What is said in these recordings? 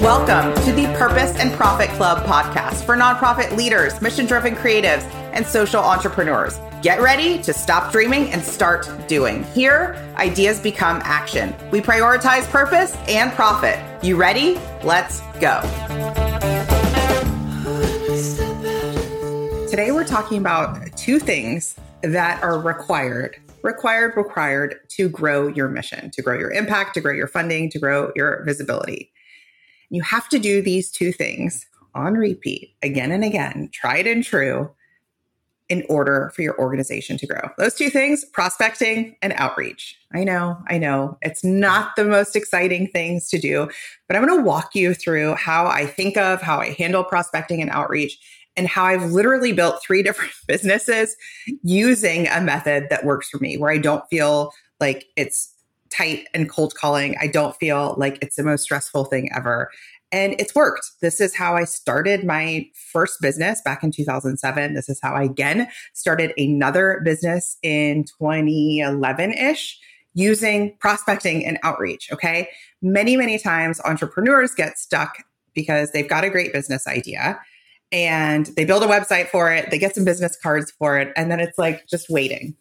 Welcome to the Purpose and Profit Club podcast for nonprofit leaders, mission-driven creatives, and social entrepreneurs. Get ready to stop dreaming and start doing. Here, ideas become action. We prioritize purpose and profit. You ready? Let's go. Today, we're talking about two things that are required to grow your mission, to grow your impact, to grow your funding, to grow your visibility. You have to do these two things on repeat again and again, tried and true, in order for your organization to grow. Those two things, prospecting and outreach. I know. It's not the most exciting things to do, but I'm going to walk you through how I think of, how I handle prospecting and outreach, and how I've literally built 3 different businesses using a method that works for me, where I don't feel like it's tight and cold calling. I don't feel like it's the most stressful thing ever. And it's worked. This is how I started my first business back in 2007. This is how I again started another business in 2011-ish using prospecting and outreach. Okay. Many times entrepreneurs get stuck because they've got a great business idea and they build a website for it. They get some business cards for it. And then it's like just waiting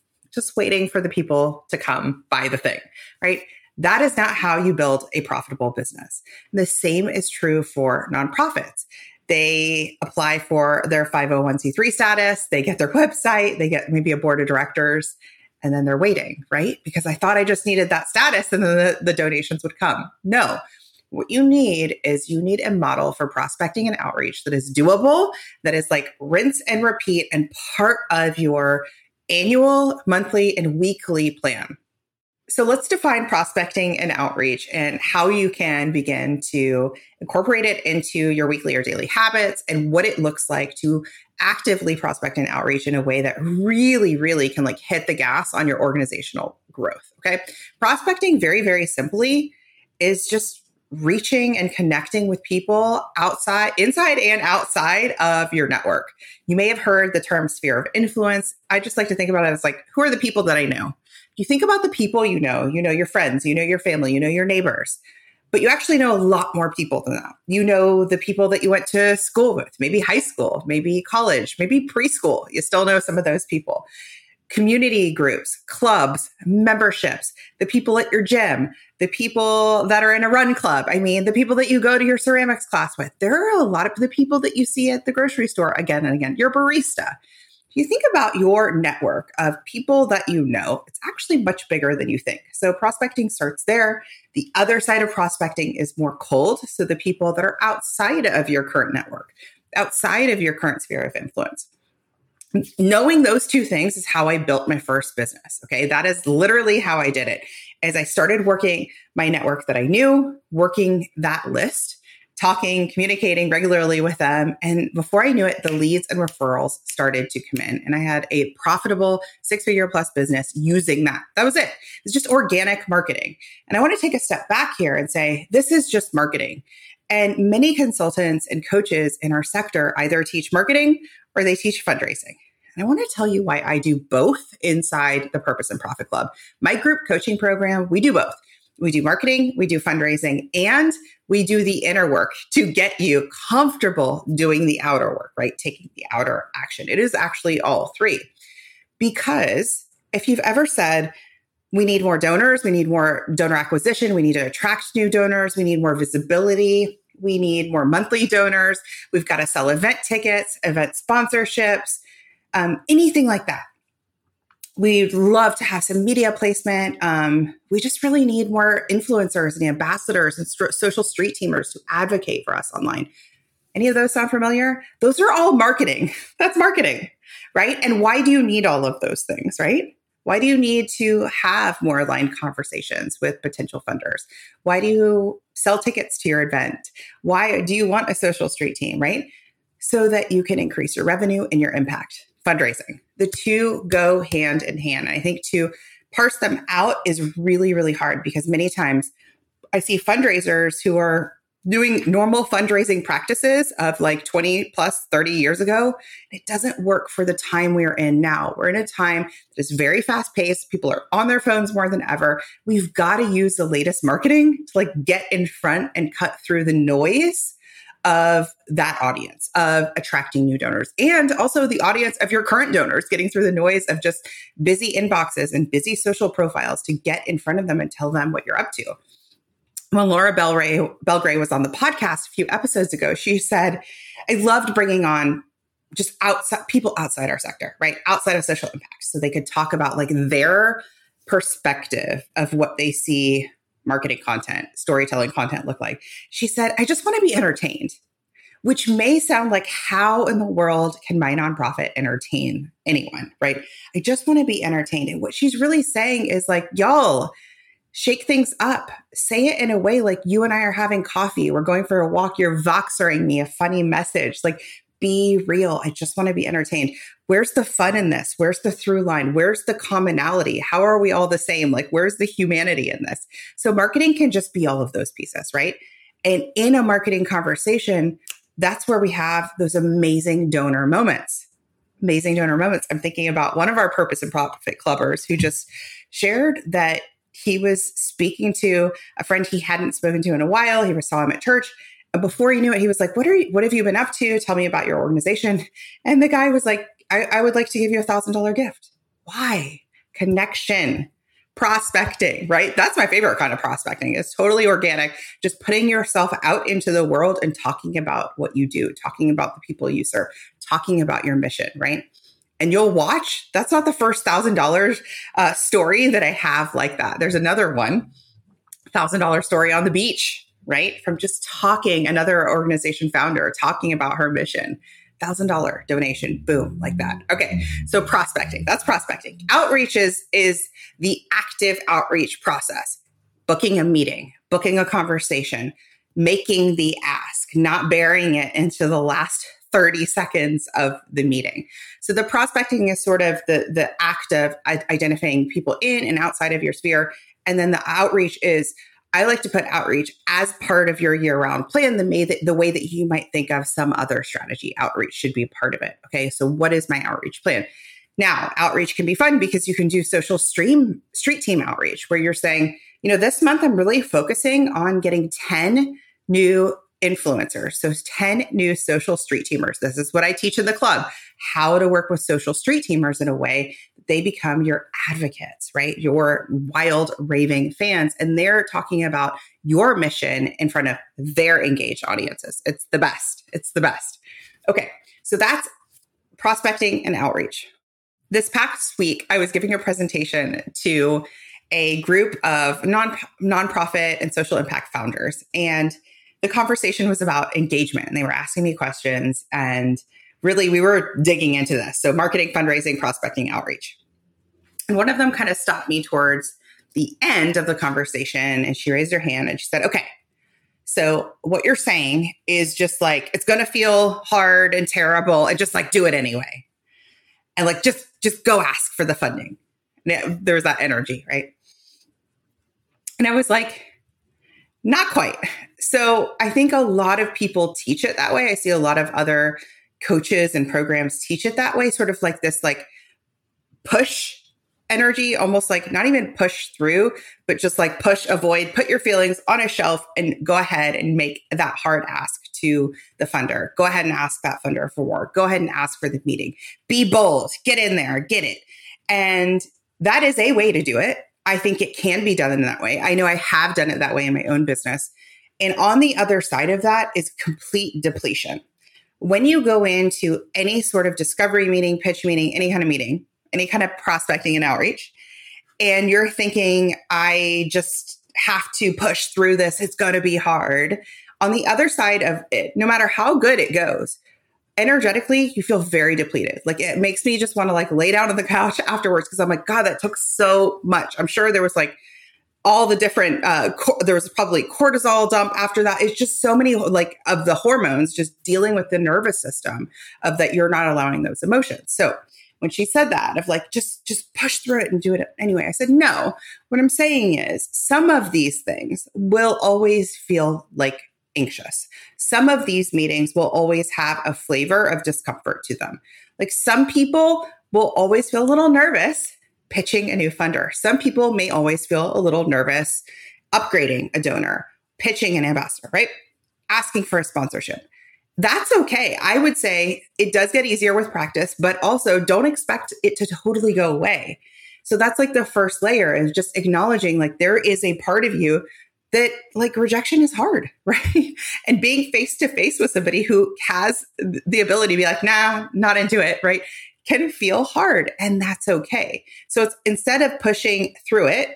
for the people to come buy the thing, right? That is not how you build a profitable business. The same is true for nonprofits. They apply for their 501c3 status, they get their website, they get maybe a board of directors, and then they're waiting, right? Because I thought I just needed that status and then the donations would come. No. What you need is a model for prospecting and outreach that is doable, that is like rinse and repeat and part of your annual, monthly, and weekly plan. So let's define prospecting and outreach and how you can begin to incorporate it into your weekly or daily habits and what it looks like to actively prospect and outreach in a way that really can like hit the gas on your organizational growth. Okay. Prospecting very simply is just reaching and connecting with people inside and outside of your network. You may have heard the term sphere of influence. I just like to think about it as like, who are the people that I know? You think about the people you know your friends, you know your family, you know your neighbors, but you actually know a lot more people than that. You know the people that you went to school with, maybe high school, maybe college, maybe preschool. You still know some of those people. Community groups, clubs, memberships, the people at your gym, the people that are in a run club. I mean, the people that you go to your ceramics class with. There are a lot of the people that you see at the grocery store again and again. Your barista. If you think about your network of people that you know, it's actually much bigger than you think. So prospecting starts there. The other side of prospecting is more cold. So the people that are outside of your current network, outside of your current sphere of influence. Knowing those two things is how I built my first business. Okay. That is literally how I did it. As I started working my network that I knew, working that list, talking, communicating regularly with them. And before I knew it, the leads and referrals started to come in. And I had a profitable 6-figure plus business using that. That was it. It's just organic marketing. And I want to take a step back here and say, this is just marketing. And many consultants and coaches in our sector either teach marketing or they teach fundraising. And I want to tell you why I do both inside the Purpose and Profit Club. My group coaching program, we do both. We do marketing, we do fundraising, and we do the inner work to get you comfortable doing the outer work, right? Taking the outer action. It is actually all 3. Because if you've ever said, we need more donors, we need more donor acquisition, we need to attract new donors, we need more visibility, we need more monthly donors, we've got to sell event tickets, event sponsorships, anything like that. We'd love to have some media placement. We just really need more influencers and ambassadors and social street teamers to advocate for us online. Any of those sound familiar? Those are all marketing. That's marketing, right? And why do you need all of those things, right? Why do you need to have more aligned conversations with potential funders? Why do you sell tickets to your event? Why do you want a social street team, right? So that you can increase your revenue and your impact. Fundraising. The two go hand in hand. I think to parse them out is really hard because many times I see fundraisers who are doing normal fundraising practices of like 20 plus 30 years ago. It doesn't work for the time we're in now. We're in a time that is very fast paced. People are on their phones more than ever. We've got to use the latest marketing to like get in front and cut through the noise of that audience, of attracting new donors, and also the audience of your current donors, getting through the noise of just busy inboxes and busy social profiles to get in front of them and tell them what you're up to. When Laura Belgray was on the podcast a few episodes ago, she said, I loved bringing on just people outside our sector, right? Outside of social impact. So they could talk about like their perspective of what they see marketing content, storytelling content look like. She said, I just want to be entertained, which may sound like how in the world can my nonprofit entertain anyone, right? I just want to be entertained. And what she's really saying is like, y'all, shake things up. Say it in a way like you and I are having coffee. We're going for a walk. You're voxering me a funny message. Like, be real. I just want to be entertained. Where's the fun in this? Where's the through line? Where's the commonality? How are we all the same? Like, where's the humanity in this? So marketing can just be all of those pieces, right? And in a marketing conversation, that's where we have those amazing donor moments. Amazing donor moments. I'm thinking about one of our purpose and profit clubbers who just shared that he was speaking to a friend he hadn't spoken to in a while. He saw him at church. And before he knew it, he was like, what have you been up to? Tell me about your organization. And the guy was like, I would like to give you $1,000 gift. Why? Connection, prospecting, right? That's my favorite kind of prospecting. It's totally organic. Just putting yourself out into the world and talking about what you do, talking about the people you serve, talking about your mission, right? And you'll watch, that's not the first $1,000 story that I have like that. There's another one, $1,000 story on the beach, right? From just talking, another organization founder talking about her mission, $1,000 donation, boom, like that. Okay, so prospecting, that's prospecting. Outreach is the active outreach process, booking a meeting, booking a conversation, making the ask, not burying it into the last 30 seconds of the meeting. So the prospecting is sort of the act of identifying people in and outside of your sphere. And then the outreach is, I like to put outreach as part of your year-round plan, the way that you might think of some other strategy. Outreach should be part of it. Okay, so what is my outreach plan? Now, outreach can be fun because you can do social street team outreach where you're saying, this month I'm really focusing on getting 10 new influencers. So 10 new social street teamers. This is what I teach in the club, how to work with social street teamers in a way that they become your advocates, right? Your wild raving fans. And they're talking about your mission in front of their engaged audiences. It's the best. It's the best. Okay. So that's prospecting and outreach. This past week, I was giving a presentation to a group of nonprofit and social impact founders. And the conversation was about engagement, and they were asking me questions, and really we were digging into this. So marketing, fundraising, prospecting, outreach. And one of them kind of stopped me towards the end of the conversation, and she raised her hand and she said, okay, so what you're saying is just like, it's going to feel hard and terrible and just like do it anyway. And like, just go ask for the funding. And there was that energy, right? And I was like, not quite. So I think a lot of people teach it that way. I see a lot of other coaches and programs teach it that way, sort of like this, like push energy, almost like not even push through, but just like push, avoid, put your feelings on a shelf and go ahead and make that hard ask to the funder. Go ahead and ask that funder for more. Go ahead and ask for the meeting. Be bold, get in there, get it. And that is a way to do it. I think it can be done in that way. I know I have done it that way in my own business. And on the other side of that is complete depletion. When you go into any sort of discovery meeting, pitch meeting, any kind of prospecting and outreach, and you're thinking, I just have to push through this, it's going to be hard. On the other side of it, no matter how good it goes, energetically, you feel very depleted. Like it makes me just want to like lay down on the couch afterwards because I'm like, God, that took so much. I'm sure there was like all the different, there was probably cortisol dump after that. It's just so many like of the hormones just dealing with the nervous system of that you're not allowing those emotions. So when she said that of like, just push through it and do it anyway, I said, no, what I'm saying is some of these things will always feel like anxious. Some of these meetings will always have a flavor of discomfort to them. Like some people will always feel a little nervous pitching a new funder. Some people may always feel a little nervous upgrading a donor, pitching an ambassador, right? Asking for a sponsorship. That's okay. I would say it does get easier with practice, but also don't expect it to totally go away. So that's like the first layer, is just acknowledging like there is a part of you that like rejection is hard, right? And being face to face with somebody who has the ability to be like, nah, not into it, right? Can feel hard, and that's okay. So it's instead of pushing through it,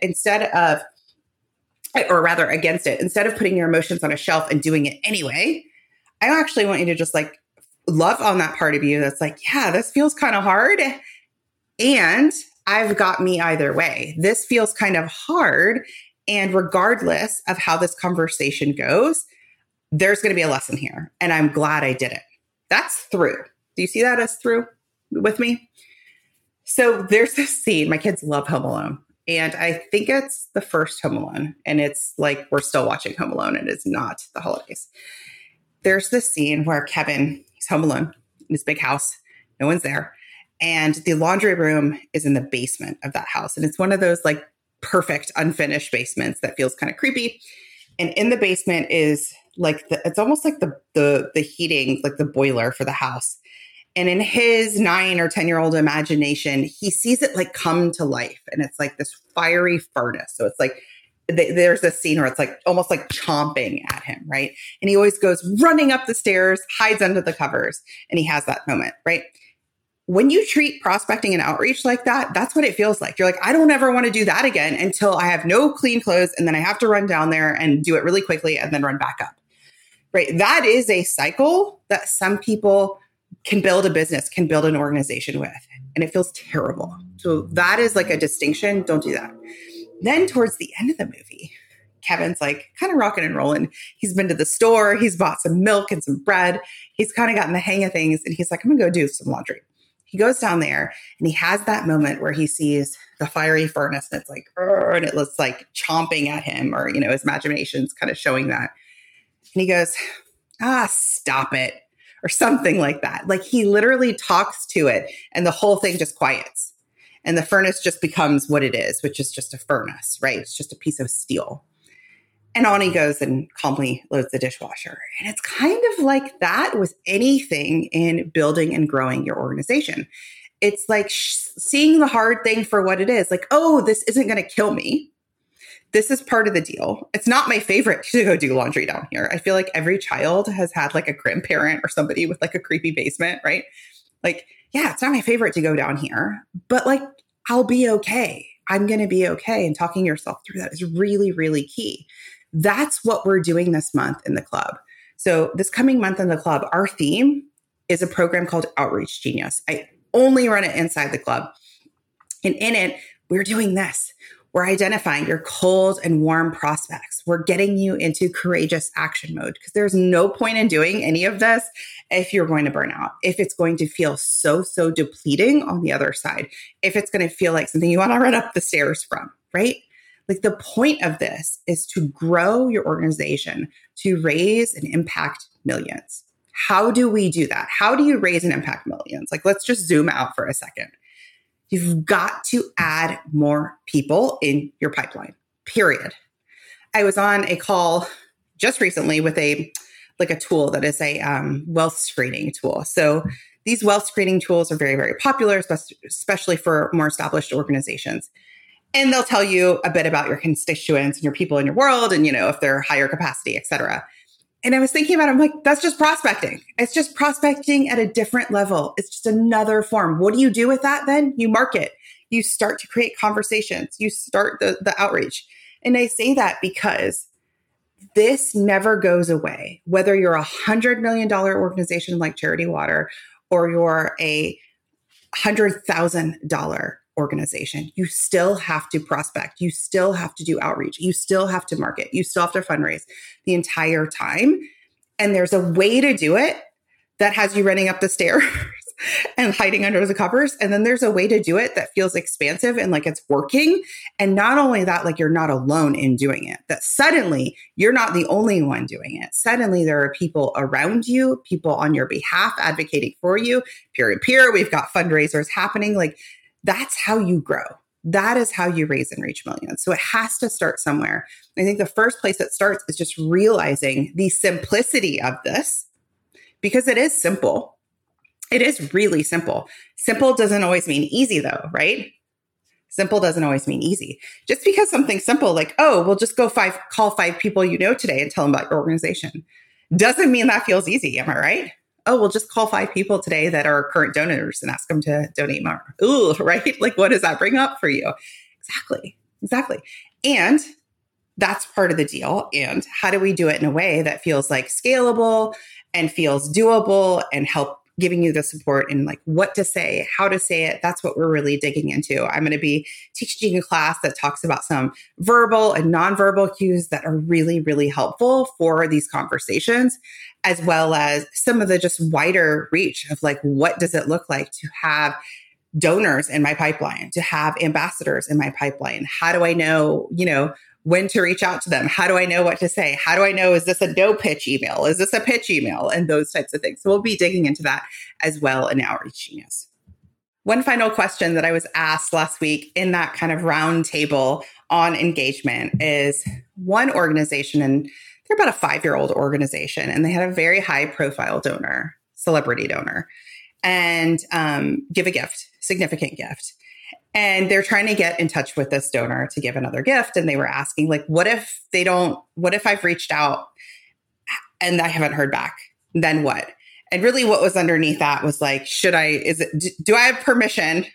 or rather against it, instead of putting your emotions on a shelf and doing it anyway, I actually want you to just like love on that part of you that's like, yeah, this feels kind of hard. And I've got me either way. This feels kind of hard. And regardless of how this conversation goes, there's going to be a lesson here. And I'm glad I did it. That's through. Do you see that as through with me? So there's this scene. My kids love Home Alone. And I think it's the first Home Alone. And it's like we're still watching Home Alone, and it's not the holidays. There's this scene where Kevin, he's home alone in his big house. No one's there. And the laundry room is in the basement of that house. And it's one of those like perfect unfinished basements that feels kind of creepy. And in the basement is like, it's almost like the heating, like the boiler for the house. And in his 9 or 10-year-old imagination, he sees it like come to life. And it's like this fiery furnace. So it's like, there's a scene where it's like almost like chomping at him, right? And he always goes running up the stairs, hides under the covers, and he has that moment, right? When you treat prospecting and outreach like that, that's what it feels like. You're like, I don't ever want to do that again until I have no clean clothes, and then I have to run down there and do it really quickly and then run back up, right? That is a cycle that some people can build a business, can build an organization with, and it feels terrible. So that is like a distinction. Don't do that. Then towards the end of the movie, Kevin's like kind of rocking and rolling. He's been to the store. He's bought some milk and some bread. He's kind of gotten the hang of things. And he's like, I'm going to go do some laundry. He goes down there and he has that moment where he sees the fiery furnace and it's like, and it looks like chomping at him, or, you know, his imagination's kind of showing that. And he goes, stop it, or something like that. Like he literally talks to it and the whole thing just quiets. And the furnace just becomes what it is, which is just a furnace, right? It's just a piece of steel. And on he goes and calmly loads the dishwasher. And it's kind of like that with anything in building and growing your organization. It's like seeing the hard thing for what it is. Like, oh, this isn't going to kill me. This is part of the deal. It's not my favorite to go do laundry down here. I feel like every child has had like a grandparent or somebody with like a creepy basement, right? Like, yeah, it's not my favorite to go down here, but like, I'll be okay. I'm going to be okay. And talking yourself through that is really, really key. That's what we're doing this month in the club. So this coming month in the club, our theme is a program called Outreach Genius. I only run it inside the club. And in it, we're doing this. We're identifying your cold and warm prospects. We're getting you into courageous action mode, because there's no point in doing any of this if you're going to burn out, if it's going to feel so depleting on the other side, if it's going to feel like something you want to run up the stairs from, right? Like the point of this is to grow your organization, to raise and impact millions. How do we do that? How do you raise and impact millions? Like, let's just zoom out for a second. You've got to add more people in your pipeline, period. I was on a call just recently with a tool that is a wealth screening tool. So these wealth screening tools are very, very popular, especially for more established organizations. And they'll tell you a bit about your constituents and your people in your world, and, you know, if they're higher capacity, et cetera. And I was thinking about it, I'm like, that's just prospecting. It's just prospecting at a different level. It's just another form. What do you do with that then? You market. You start to create conversations. You start the outreach. And I say that because this never goes away. Whether you're $100 million organization like Charity Water, or you're a $100,000 organization, you still have to prospect. You still have to do outreach. You still have to market. You still have to fundraise the entire time. And there's a way to do it that has you running up the stairs and hiding under the covers. And then there's a way to do it that feels expansive and like it's working. And not only that, like you're not alone in doing it, that suddenly you're not the only one doing it. Suddenly there are people around you, people on your behalf advocating for you, peer to peer. We've got fundraisers happening. Like that's how you grow. That is how you raise and reach millions. So it has to start somewhere. I think the first place it starts is just realizing the simplicity of this, because it is simple. It is really simple. Simple doesn't always mean easy though, right? Simple doesn't always mean easy. Just because something's simple, like, oh, we'll just call 5 people you know today and tell them about your organization, doesn't mean that feels easy. Am I right? Oh, we'll just call 5 people today that are current donors and ask them to donate more. Ooh, right? Like, what does that bring up for you? Exactly. And that's part of the deal. And how do we do it in a way that feels like scalable and feels doable and help giving you the support in like what to say, how to say it? That's what we're really digging into. I'm going to be teaching a class that talks about some verbal and nonverbal cues that are really, really helpful for these conversations, as well as some of the just wider reach of like, what does it look like to have donors in my pipeline, to have ambassadors in my pipeline? How do I know, when to reach out to them? How do I know what to say? How do I know, is this a no pitch email? Is this a pitch email? And those types of things. So we'll be digging into that as well in Outreach Genius. One final question that I was asked last week in that kind of round table on engagement is one organization, and they're about a 5-year-old organization, and they had a very high profile donor, celebrity donor, and give a gift, significant gift. And they're trying to get in touch with this donor to give another gift. And they were asking, like, what if I've reached out and I haven't heard back? Then what? And really what was underneath that was like, do I have permission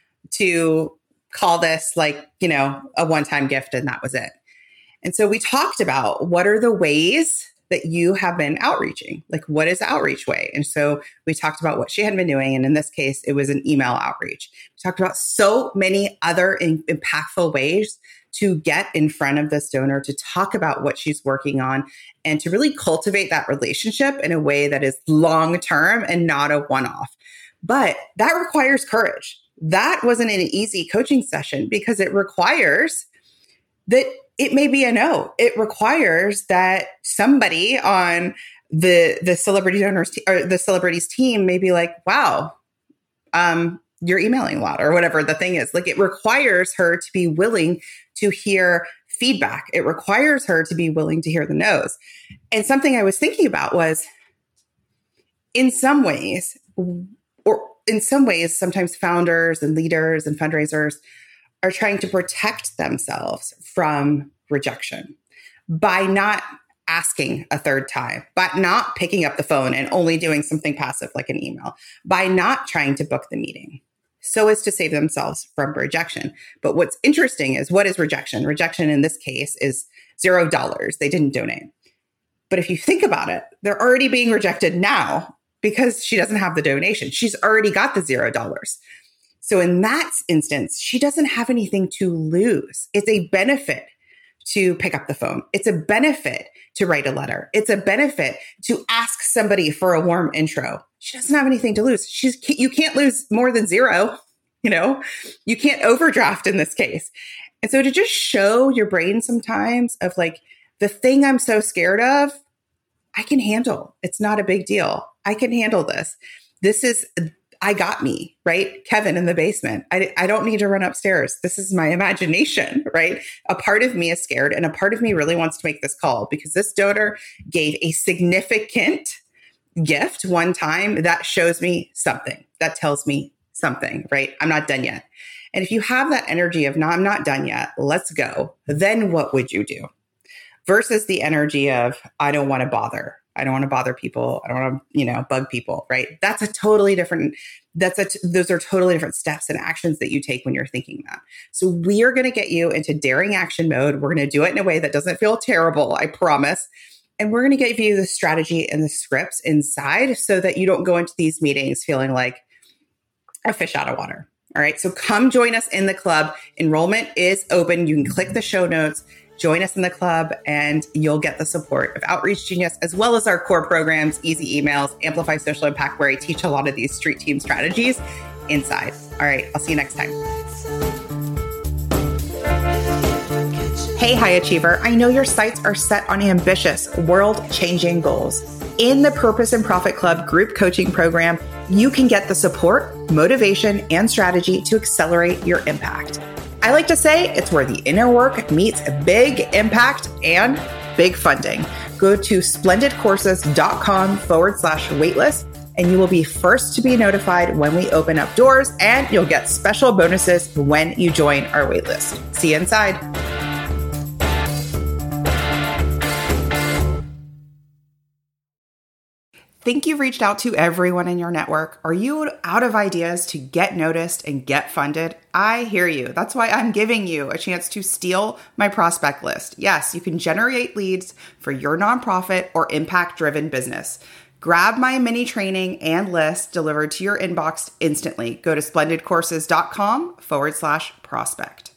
to call this like, a one-time gift? And that was it. And so we talked about what are the ways that you have been outreaching? Like, what is the outreach way? And so we talked about what she had been doing. And in this case, it was an email outreach. We talked about so many other impactful ways to get in front of this donor, to talk about what she's working on, and to really cultivate that relationship in a way that is long-term and not a one-off. But that requires courage. That wasn't an easy coaching session because it requires that it may be a no. It requires that somebody on the celebrity donors or the celebrities team may be like, wow, you're emailing a lot or whatever the thing is. Like, it requires her to be willing to hear feedback. It requires her to be willing to hear the no's. And something I was thinking about was in some ways, sometimes founders and leaders and fundraisers are trying to protect themselves from rejection by not asking a third time, by not picking up the phone and only doing something passive like an email, by not trying to book the meeting so as to save themselves from rejection. But what's interesting is, what is rejection? Rejection in this case is $0. They didn't donate. But if you think about it, they're already being rejected now because she doesn't have the donation. She's already got the $0. So in that instance, she doesn't have anything to lose. It's a benefit to pick up the phone. It's a benefit to write a letter. It's a benefit to ask somebody for a warm intro. She doesn't have anything to lose. You can't lose more than 0. You can't overdraft in this case. And so to just show your brain sometimes of like, the thing I'm so scared of, I can handle. It's not a big deal. I can handle this. I got me, right? Kevin in the basement. I don't need to run upstairs. This is my imagination, right? A part of me is scared, and a part of me really wants to make this call because this donor gave a significant gift one time that shows me something, that tells me something, right? I'm not done yet. And if you have that energy of, no, I'm not done yet, let's go, then what would you do? Versus the energy of, I don't want to bother. I don't want to bother people. I don't want to, bug people, right? Those are totally different steps and actions that you take when you're thinking that. So we are going to get you into daring action mode. We're going to do it in a way that doesn't feel terrible, I promise. And we're going to give you the strategy and the scripts inside so that you don't go into these meetings feeling like a fish out of water. All right. So come join us in the club. Enrollment is open. You can click the show notes. Join us in the club and you'll get the support of Outreach Genius, as well as our core programs, Easy Emails, Amplify Social Impact, where I teach a lot of these street team strategies inside. All right, I'll see you next time. Hey, high achiever. I know your sights are set on ambitious, world-changing goals. In the Purpose and Profit Club group coaching program, you can get the support, motivation, and strategy to accelerate your impact. I like to say it's where the inner work meets big impact and big funding. Go to splendidcourses.com/waitlist and you will be first to be notified when we open up doors, and you'll get special bonuses when you join our waitlist. See you inside. Think you've reached out to everyone in your network? Are you out of ideas to get noticed and get funded? I hear you. That's why I'm giving you a chance to steal my prospect list. Yes, you can generate leads for your nonprofit or impact-driven business. Grab my mini training and list delivered to your inbox instantly. Go to splendidcourses.com/prospect.